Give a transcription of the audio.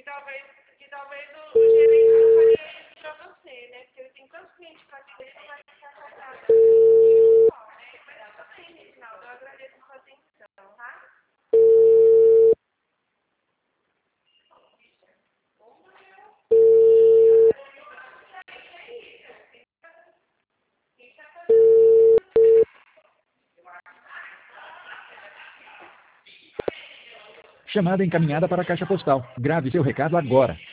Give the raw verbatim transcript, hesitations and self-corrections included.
que talvez, que talvez o, o gerente não faria isso para você, né? Porque ele tem tantos clientes para atender, ele não vai ficar comprado só, né? Mas tudo bem, Reginaldo, eu agradeço a sua atenção, tá? Chamada encaminhada para a caixa postal. Grave seu recado agora.